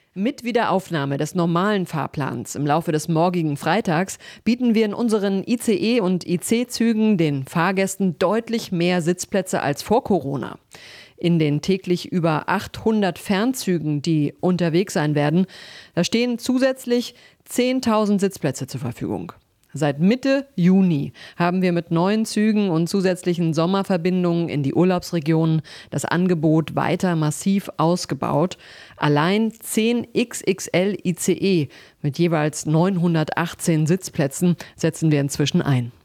Mit Wiederaufnahme des normalen Fahrplans im Laufe des morgigen Freitags bieten wir in unseren ICE- und IC-Zügen den Fahrgästen deutlich mehr Sitzplätze als vor Corona. In den täglich über 800 Fernzügen, die unterwegs sein werden, da stehen zusätzlich 10.000 Sitzplätze zur Verfügung. Seit Mitte Juni haben wir mit neuen Zügen und zusätzlichen Sommerverbindungen in die Urlaubsregionen das Angebot weiter massiv ausgebaut. Allein 10 XXL ICE mit jeweils 918 Sitzplätzen setzen wir inzwischen ein.